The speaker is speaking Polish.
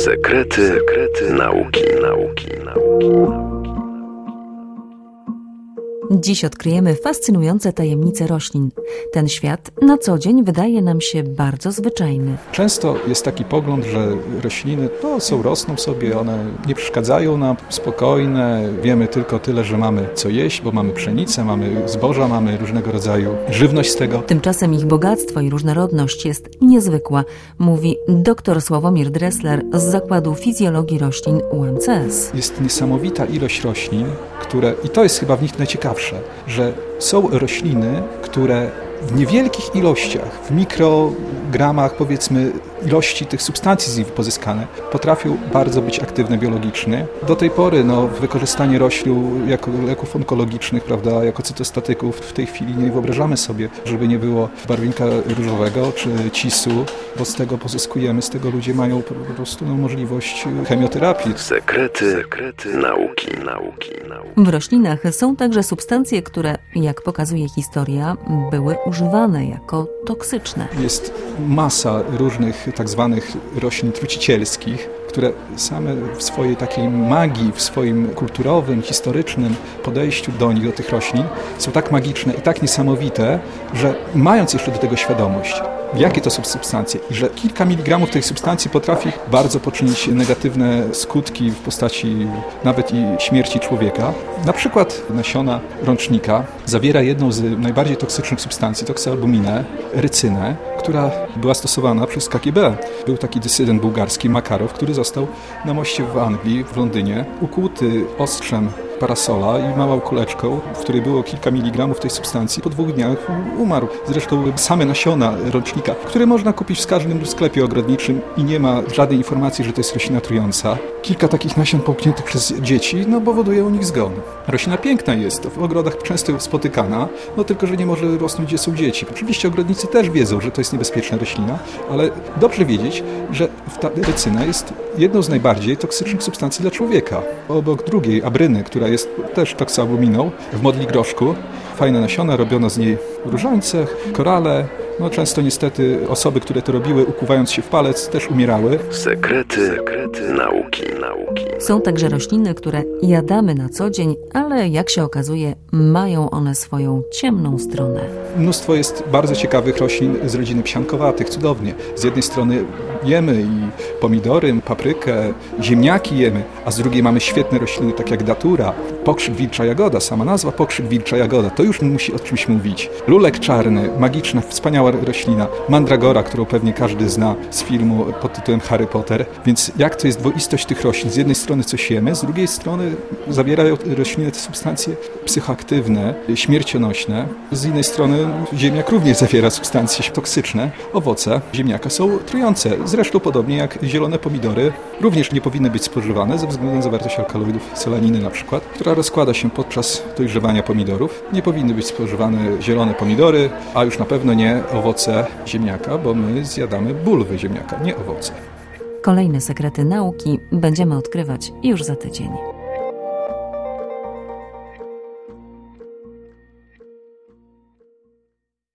Sekrety nauki. Dziś odkryjemy fascynujące tajemnice roślin. Ten świat na co dzień wydaje nam się bardzo zwyczajny. Często jest taki pogląd, że rośliny rosną sobie, one nie przeszkadzają nam, spokojne. Wiemy tylko tyle, że mamy co jeść, bo mamy pszenicę, mamy zboża, mamy różnego rodzaju żywność z tego. Tymczasem ich bogactwo i różnorodność jest niezwykła, mówi dr Sławomir Dressler z Zakładu Fizjologii Roślin UMCS. Jest niesamowita ilość roślin, i to jest chyba w nich najciekawsze, że są rośliny, które w niewielkich ilościach, w mikrogramach powiedzmy ilości tych substancji z nich pozyskane, potrafią bardzo być aktywne biologicznie. Do tej pory wykorzystanie roślin jako leków onkologicznych, prawda, jako cytostatyków, w tej chwili nie wyobrażamy sobie, żeby nie było barwinka różowego czy cisu, bo z tego ludzie mają po prostu możliwość chemioterapii. Sekrety nauki. W roślinach są także substancje, które, jak pokazuje historia, były używane jako toksyczne. Jest masa różnych tak zwanych roślin trucicielskich, które same w swojej takiej magii, w swoim kulturowym, historycznym podejściu do tych roślin są tak magiczne i tak niesamowite, że mając jeszcze do tego świadomość, jakie to są substancje i że kilka miligramów tej substancji potrafi bardzo poczynić negatywne skutki w postaci nawet i śmierci człowieka. Na przykład nasiona rącznika zawiera jedną z najbardziej toksycznych substancji, toksoalbuminę, rycynę, która była stosowana przez KGB. Był taki dysydent bułgarski, Makarow, który został na moście w Anglii, w Londynie, ukłuty ostrzem parasola i małą kuleczką, w której było kilka miligramów tej substancji. Po 2 dniach umarł. Zresztą same nasiona rącznika, które można kupić w każdym sklepie ogrodniczym i nie ma żadnej informacji, że to jest roślina trująca. Kilka takich nasion połkniętych przez dzieci powoduje u nich zgon. Roślina piękna jest, w ogrodach często spotykana, tylko że nie może rosnąć, gdzie są dzieci. Oczywiście ogrodnicy też wiedzą, że to jest niebezpieczna roślina, ale dobrze wiedzieć, że ta rycyna jest jedną z najbardziej toksycznych substancji dla człowieka. Obok drugiej, abryny, która jest też toksoalbuminą, w modli groszku. Fajne nasiona, robiono z niej różańce, korale. Często niestety osoby, które to robiły, ukuwając się w palec, też umierały. Sekrety nauki. Są także rośliny, które jadamy na co dzień, ale jak się okazuje, mają one swoją ciemną stronę. Mnóstwo jest bardzo ciekawych roślin z rodziny psiankowatych, cudownie. Z jednej strony jemy i pomidory, paprykę, ziemniaki jemy, a z drugiej mamy świetne rośliny, tak jak datura, pokrzyk wilcza jagoda, sama nazwa pokrzyk wilcza jagoda, to już musi o czymś mówić. Lulek czarny, magiczna, wspaniała roślina, mandragora, którą pewnie każdy zna z filmu pod tytułem Harry Potter, więc jak to jest dwoistość tych roślin? Z jednej strony coś jemy, z drugiej strony zawierają rośliny te substancje psychoaktywne, śmiercionośne, z innej strony ziemniak również zawiera substancje toksyczne, owoce ziemniaka są trujące, zresztą podobnie jak zielone pomidory, również nie powinny być spożywane ze względu na zawartość alkaloidów, selaniny na przykład, która rozkłada się podczas dojrzewania pomidorów. Nie powinny być spożywane zielone pomidory, a już na pewno nie owoce ziemniaka, bo my zjadamy bulwy ziemniaka, nie owoce. Kolejne sekrety nauki będziemy odkrywać już za tydzień.